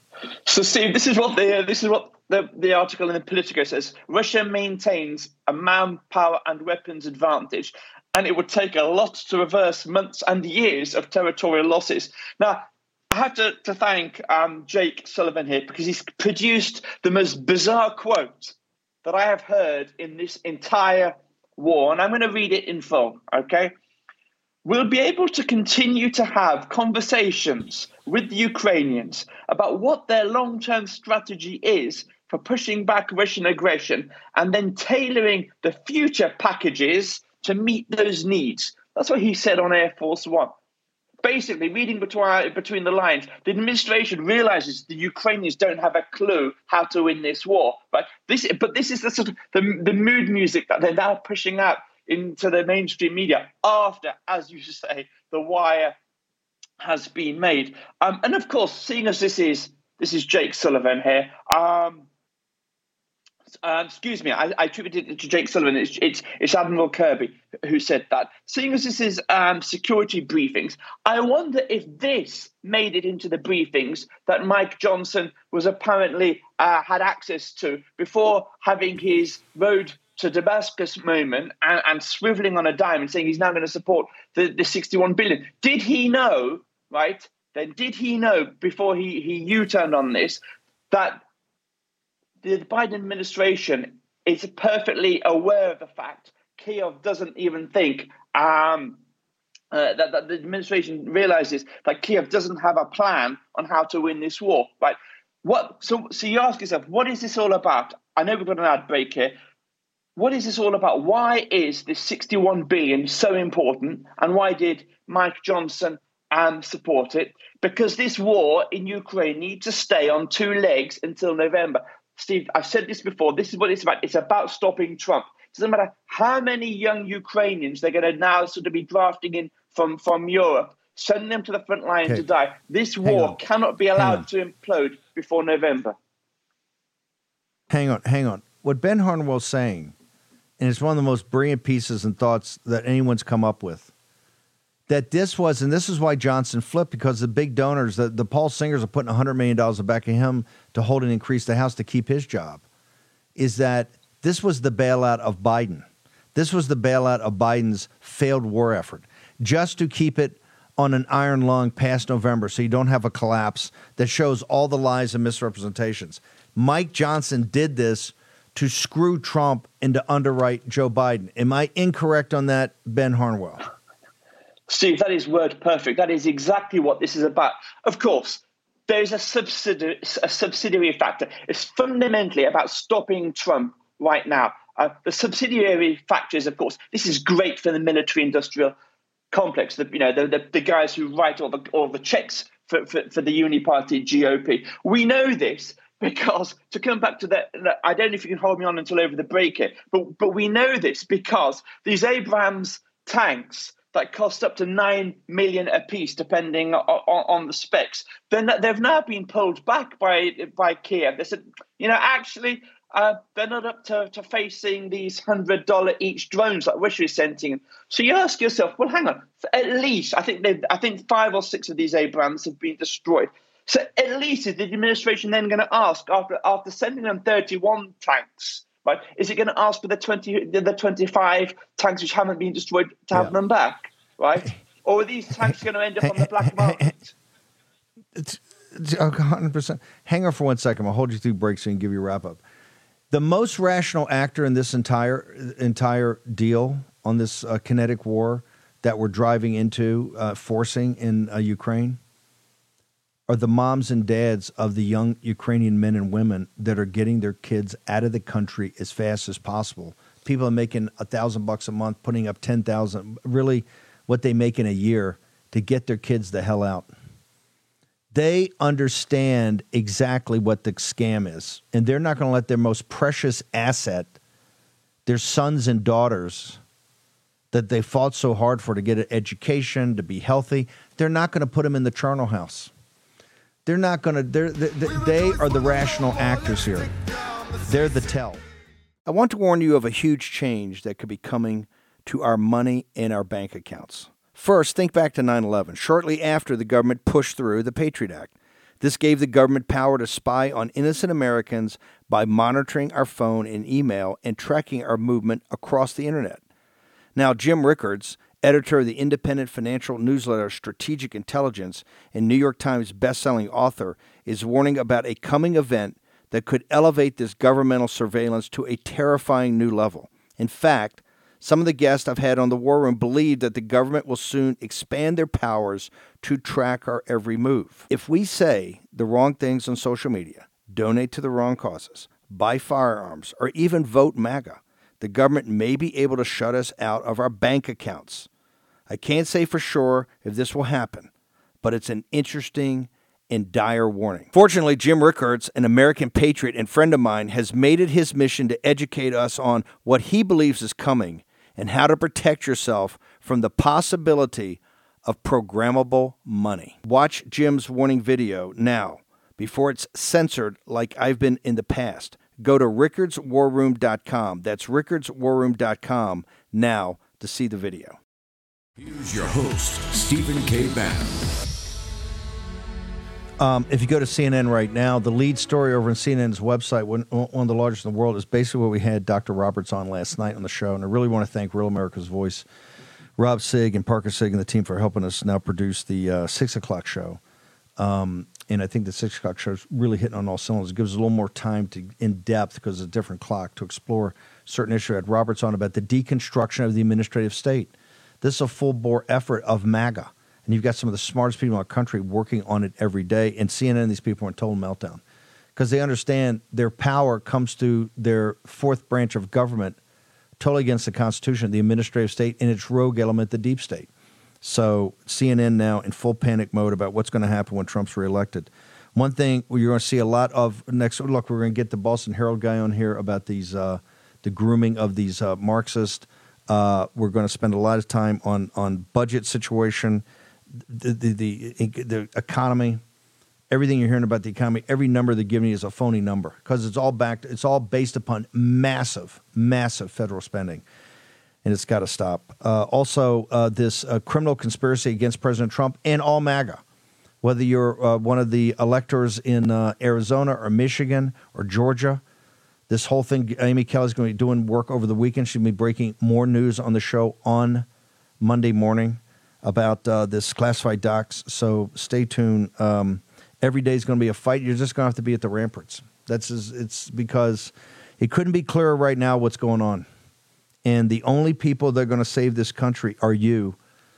So, Steve, this is what the uh, this is what the, the article in the Politico says. Russia maintains a manpower and weapons advantage, and it would take a lot to reverse months and years of territorial losses. Now, I have to, to thank um, Jake Sullivan here because he's produced the most bizarre quote that I have heard in this entire war, and I'm going to read it in full, okay? We'll be able to continue to have conversations with the Ukrainians about what their long-term strategy is for pushing back Russian aggression and then tailoring the future packages to meet those needs. That's what he said on Air Force One. Basically, reading between, between the lines, the administration realizes the Ukrainians don't have a clue how to win this war. Right? This, but this is the sort of the, the mood music that they're now pushing out into the mainstream media after, as you say, the wire has been made. Um, and of course, seeing as this is this is Jake Sullivan here, um, Um, excuse me, I, I attributed it to Jake Sullivan. It's, it's, it's Admiral Kirby who said that. Seeing as this is um, security briefings, I wonder if this made it into the briefings that Mike Johnson was apparently uh, had access to before having his road to Damascus moment and, and swiveling on a dime and saying he's now going to support the, the sixty-one billion. Did he know, right? Then did he know before he, he U-turned on this that the Biden administration is perfectly aware of the fact Kyiv doesn't even think um, uh, that, that the administration realizes that Kyiv doesn't have a plan on how to win this war, right? What? So, so you ask yourself, what is this all about? I know we've got an ad break here. What is this all about? Why is this sixty-one billion so important, and why did Mike Johnson um, support it? Because this war in Ukraine needs to stay on two legs until November. Steve, I've said this before. This is what it's about. It's about stopping Trump. It doesn't matter how many young Ukrainians they're going to now sort of be drafting in from, from Europe, sending them to the front line
Okay.
to die. This
Hang
war
on.
cannot be
Hang
allowed
on.
to implode before November.
Hang on, hang on. What Ben Harnwell's saying, and it's one of the most brilliant pieces and thoughts that anyone's come up with, that this was, and this is why Johnson flipped, because the big donors, the, the Paul Singers are putting one hundred million dollars back of him to hold and increase the House to keep his job, is that this was the bailout of Biden. This was the bailout of Biden's failed war effort, just to keep it on an iron lung past November so you don't have a collapse that shows all the lies and misrepresentations. Mike Johnson did this to screw Trump and to underwrite Joe Biden. Am I incorrect on that, Ben Harnwell?
Steve, that is word perfect. That is exactly what this is about. Of course, there's a subsidiary, a subsidiary factor. It's fundamentally about stopping Trump right now. Uh, the subsidiary factor is, of course, this is great for the military-industrial complex. The, you know, the, the, the guys who write all the all the checks for, for, for the uniparty G O P. We know this because, to come back to that, I don't know if you can hold me on until over the break here, but but we know this because these Abrams tanks that cost up to nine million apiece, depending on, on the specs, then they've now been pulled back by by Kiev. They said, you know, actually, uh, they're not up to, to facing these hundred dollar each drones that Russia is sending. So you ask yourself, well, hang on, at least I think they, I think five or six of these Abrams have been destroyed. So at least is the administration then going to ask after after sending them thirty-one tanks? Right? Is it going to ask for the twenty, the twenty-five tanks which haven't been destroyed to have
Yeah.
them back? Right? Or are these tanks going to end up on the black market?
It's, it's one hundred percent. Hang on for one second. I'll hold you through breaks and give you a wrap up. The most rational actor in this entire entire deal on this uh, kinetic war that we're driving into, uh, forcing in uh, Ukraine, are the moms and dads of the young Ukrainian men and women that are getting their kids out of the country as fast as possible. People are making a thousand bucks a month, putting up ten thousand, really what they make in a year to get their kids the hell out. They understand exactly what the scam is, and they're not going to let their most precious asset, their sons and daughters that they fought so hard for to get an education, to be healthy, they're not going to put them in the charnel house. They're not going to, they're, they, they are the rational actors here. They're the tell. I want to warn you of a huge change that could be coming to our money in our bank accounts. First, think back to nine eleven, shortly after the government pushed through the Patriot Act. This gave the government power to spy on innocent Americans by monitoring our phone and email and tracking our movement across the internet. Now, Jim Rickards, editor of the independent financial newsletter Strategic Intelligence and New York Times bestselling author, is warning about a coming event that could elevate this governmental surveillance to a terrifying new level. In fact, some of the guests I've had on the War Room believe that the government will soon expand their powers to track our every move. If we say the wrong things on social media, donate to the wrong causes, buy firearms, or even vote MAGA, the government may be able to shut us out of our bank accounts. I can't say for sure if this will happen, but it's an interesting and dire warning. Fortunately, Jim Rickards, an American patriot and friend of mine, has made it his mission to educate us on what he believes is coming and how to protect yourself from the possibility of programmable money. Watch Jim's warning video now before it's censored like I've been in the past. Go to rickards war room dot com. That's rickards war room dot com now to see the video.
Here's your host, Stephen K. Bannon.
Um, if you go to C N N right now, the lead story over on C N N's website, one, one of the largest in the world, is basically what we had Doctor Roberts on last night on the show. And I really want to thank Real America's Voice, Rob Sig and Parker Sig and the team for helping us now produce the uh, six o'clock show. Um, and I think the six o'clock show is really hitting on all cylinders. It gives us a little more time to, in depth, because it's a different clock, to explore certain issues. I had Roberts on about the deconstruction of the administrative state. This is a full-bore effort of MAGA. And you've got some of the smartest people in our country working on it every day. And C N N, these people are in total meltdown because they understand their power comes to their fourth branch of government, totally against the Constitution, the administrative state, and its rogue element, the deep state. So C N N now in full panic mode about what's going to happen when Trump's reelected. One thing you're going to see a lot of next. Look, we're going to get the Boston Herald guy on here about these uh, the grooming of these uh, Marxists. Uh, we're going to spend a lot of time on on budget situation. The, the the the economy, everything you're hearing about the economy, every number they're giving you is a phony number because it's all backed. It's all based upon massive, massive federal spending, and it's got to stop. Uh, also, uh, this uh, criminal conspiracy against President Trump and all MAGA, whether you're uh, one of the electors in uh, Arizona or Michigan or Georgia. This whole thing, Amy Kelly's going to be doing work over the weekend. She'll be breaking more news on the show on Monday morning about uh, this classified docs, so stay tuned. Um, every day is going to be a fight. You're just going to have to be at the ramparts. That's just, it's because it couldn't be clearer right now what's going on. And the only people that are going to save this country are you,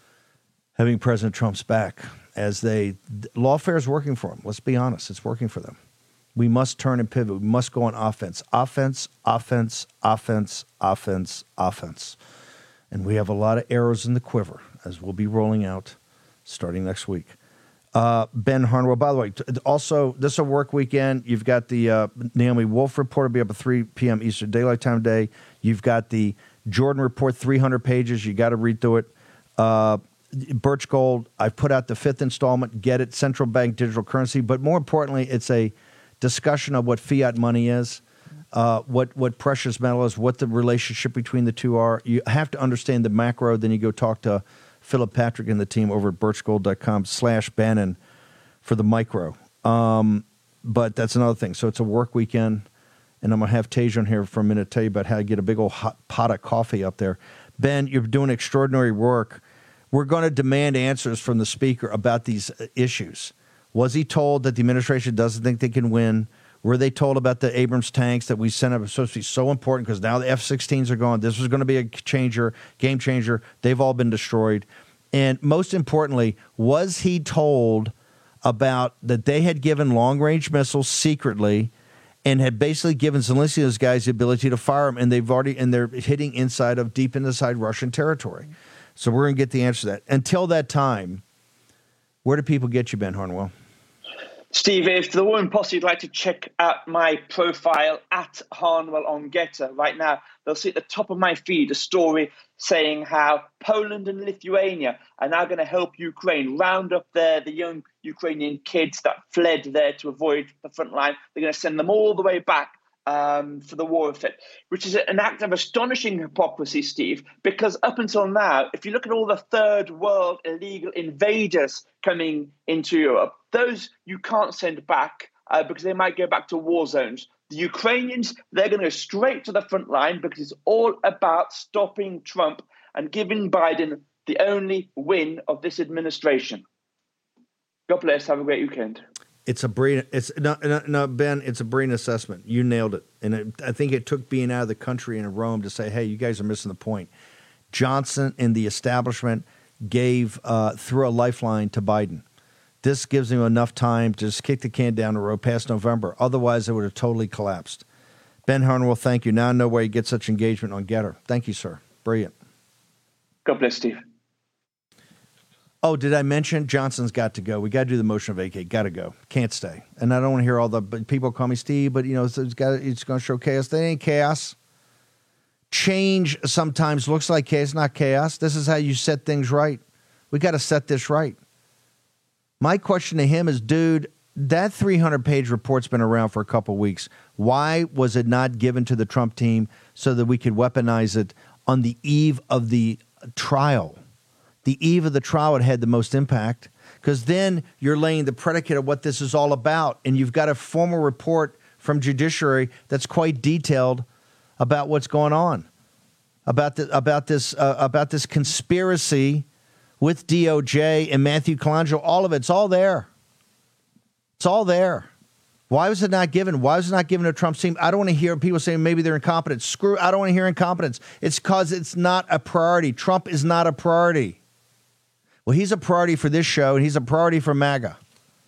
having President Trump's back, as they lawfare is working for them. Let's be honest, it's working for them. We must turn and pivot. We must go on offense. Offense, offense, offense, offense, offense. And we have a lot of arrows in the quiver, as we'll be rolling out starting next week. Uh, Ben Harnwell, by the way, also, this is a work weekend. You've got the uh, Naomi Wolf report will be up at three p.m. Eastern Daylight Time today. You've got the Jordan report, three hundred pages. You got to read through it. Uh, Birch Gold, I've put out the fifth installment. Get it, central bank digital currency. But more importantly, it's a discussion of what fiat money is. Uh, what what precious metal is, what the relationship between the two are. You have to understand the macro. Then you go talk to Philip Patrick and the team over at birchgold dot com slash Bannon for the micro. Um, but that's another thing. So it's a work weekend, and I'm going to have Tej on here for a minute to tell you about how to get a big old hot pot of coffee up there. Ben, you're doing extraordinary work. We're going to demand answers from the speaker about these issues. Was he told that the administration doesn't think they can win? Were they told about the Abrams tanks that we sent up? It's supposed to be so important because now the F sixteens are gone. This was going to be a changer, game changer. They've all been destroyed. And most importantly, was he told about that they had given long-range missiles secretly and had basically given Zelensky those guys the ability to fire them, and they've already and they're hitting inside of deep inside Russian territory. So we're going to get the answer to that. Until that time, where do people get you, Ben Harnwell?
Steve, if the Warren Posse would like to check out my profile at Harnwell on Getter right now, they'll see at the top of my feed a story saying how Poland and Lithuania are now going to help Ukraine round up there the young Ukrainian kids that fled there to avoid the front line. They're going to send them all the way back um, for the war effort, which is an act of astonishing hypocrisy, Steve, because up until now, if you look at all the third world illegal invaders coming into Europe, those you can't send back uh, because they might go back to war zones. The Ukrainians, they're going to go straight to the front line because it's all about stopping Trump and giving Biden the only win of this administration. God bless. Have a great weekend.
It's a brilliant. It's no, no, no, Ben. It's a brilliant assessment. You nailed it, and it, I think it took being out of the country and in Rome to say, "Hey, you guys are missing the point." Johnson and the establishment gave uh, threw a lifeline to Biden. This gives him enough time to just kick the can down the road past November. Otherwise, it would have totally collapsed. Ben Harnwell, thank you. Now I know why you get such engagement on Getter. Thank you, sir. Brilliant.
God bless, Steve.
Oh, did I mention Johnson's got to go? We got to do the motion of vacate. Got to go. Can't stay. And I don't want to hear all the people call me Steve, but, you know, it's, it's, got, it's going to show chaos. That ain't chaos. Change sometimes looks like chaos, not chaos. This is how you set things right. We got to set this right. My question to him is, dude, that three hundred page report's been around for a couple of weeks. Why was it not given to the Trump team so that we could weaponize it on the eve of the trial? The eve of the trial, it had the most impact, because then you're laying the predicate of what this is all about, and you've got a formal report from Judiciary that's quite detailed about what's going on, about the, about this uh, about this conspiracy with D O J and Matthew Colangelo. All of it's all there. It's all there. Why was it not given? Why was it not given to Trump's team? I don't want to hear people saying maybe they're incompetent. Screw, I don't want to hear incompetence. It's because it's not a priority. Trump is not a priority. Well, he's a priority for this show, and he's a priority for MAGA.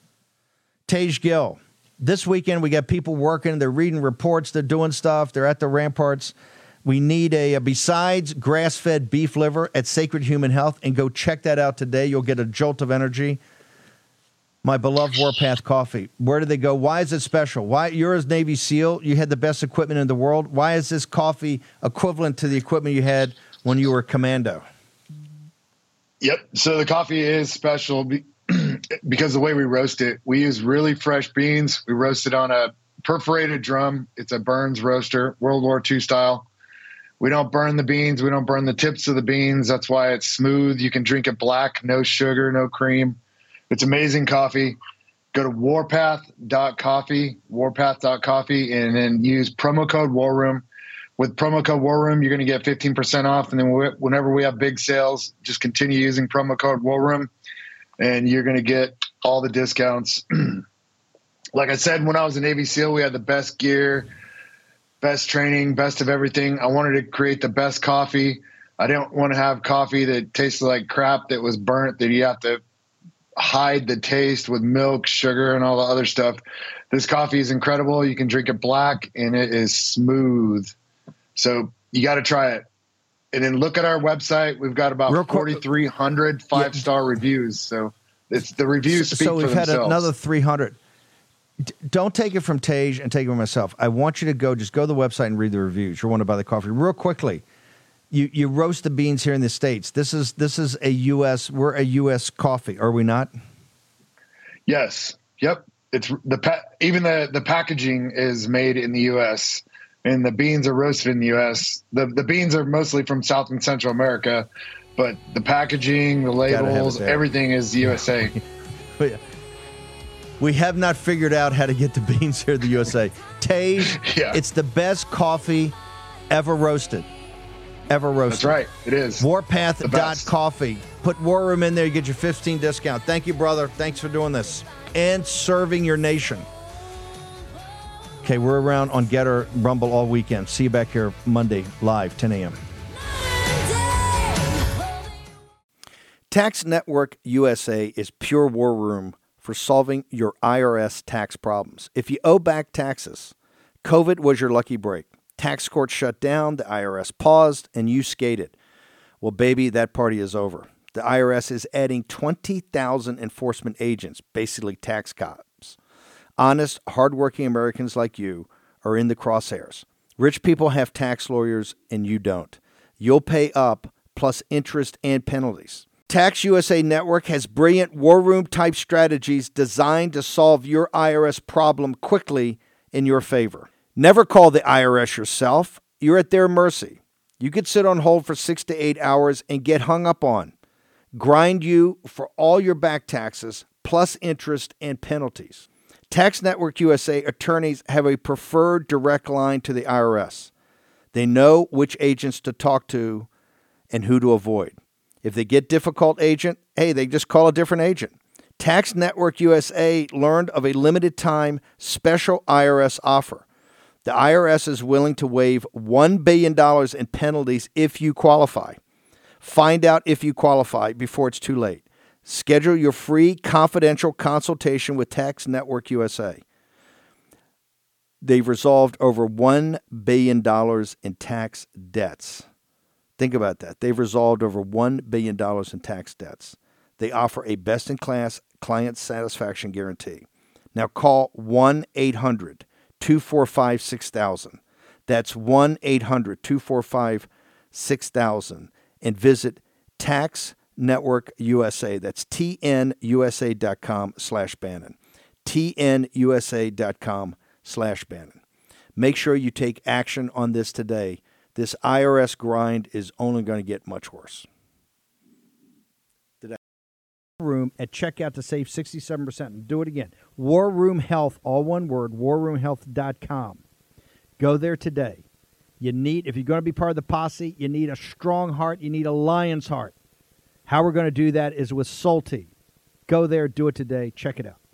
Tage Gill. This weekend, we got people working. They're reading reports. They're doing stuff. They're at the ramparts. We need a, a besides grass-fed beef liver at Sacred Human Health, and go check that out today. You'll get a jolt of energy. My beloved Warpath coffee. Where do they go? Why is it special? Why you're a Navy SEAL? You had the best equipment in the world. Why is this coffee equivalent to the equipment you had when you were a commando?
Yep. So the coffee is special be- because the way we roast it, we use really fresh beans. We roast it on a perforated drum. It's a Burns roaster, World War Two style. We don't burn the beans. We don't burn the tips of the beans. That's why it's smooth. You can drink it black, no sugar, no cream. It's amazing coffee. Go to warpath dot coffee, warpath dot coffee, and then use promo code War Room. With promo code War Room, you're going to get fifteen percent off. And then whenever we have big sales, just continue using promo code War Room, and you're going to get all the discounts. Like I said, when I was a Navy SEAL, we had the best gear, best training, best of everything. I wanted to create the best coffee. I didn't want to have coffee that tasted like crap, that was burnt, that you have to hide the taste with milk, sugar, and all the other stuff. This coffee is incredible. You can drink it black, and it is smooth. So you got to try it. And then look at our website. We've got about forty-three hundred five-star yeah. reviews. So it's the reviews speak
so we've
for
had
themselves.
Another three hundred. D- don't take it from Tage and take it from myself. I want you to go, just go to the website and read the reviews. You want to buy the coffee. Real quickly, you, you roast the beans here in the States. This is this is a U S, we're a U S coffee, are we not?
Yes. Yep. It's the pa- even the, the packaging is made in the U S, and the beans are roasted in the U S. The the beans are mostly from South and Central America, but the packaging, the labels, everything is U S A.
We have not figured out how to get the beans here in the U S A. Tage,
yeah.
It's the best coffee ever roasted. Ever roasted.
That's right. It is.
Warpath dot coffee. Put War Room in there, you get your fifteen discount. Thank you, brother. Thanks for doing this. And serving your nation. Okay, we're around on Getter Rumble all weekend. See you back here Monday, live, ten a.m. Tax Network U S A is pure war room for solving your I R S tax problems. If you owe back taxes, COVID was your lucky break. Tax court shut down, the I R S paused, and you skated. Well, baby, that party is over. The I R S is adding twenty thousand enforcement agents, basically tax cops. Honest, hardworking Americans like you are in the crosshairs. Rich people have tax lawyers, and you don't. You'll pay up, plus interest and penalties. Tax U S A Network has brilliant war room-type strategies designed to solve your I R S problem quickly in your favor. Never call the I R S yourself. You're at their mercy. You could sit on hold for six to eight hours and get hung up on. Grind you for all your back taxes, plus interest and penalties. Tax Network U S A attorneys have a preferred direct line to the I R S. They know which agents to talk to and who to avoid. If they get difficult agent, hey, they just call a different agent. Tax Network U S A learned of a limited time special I R S offer. The I R S is willing to waive one billion dollars in penalties if you qualify. Find out if you qualify before it's too late. Schedule your free confidential consultation with Tax Network U S A. They've resolved over one billion dollars in tax debts. Think about that. They've resolved over one billion dollars in tax debts. They offer a best-in-class client satisfaction guarantee. Now call one eight hundred two four five six thousand. That's one eight hundred two four five six thousand. And visit Tax Network U S A. That's T N U S A dot com slash Bannon. T N U S A dot com slash Bannon. Make sure you take action on this today. This I R S grind is only going to get much worse.
Room at checkout to save sixty-seven percent. And do it again. War Room Health, all one word, war room health dot com. Go there today. You need, if you're going to be part of the posse, you need a strong heart. You need a lion's heart. How we're going to do that is with Salty. Go there, do it today. Check it out.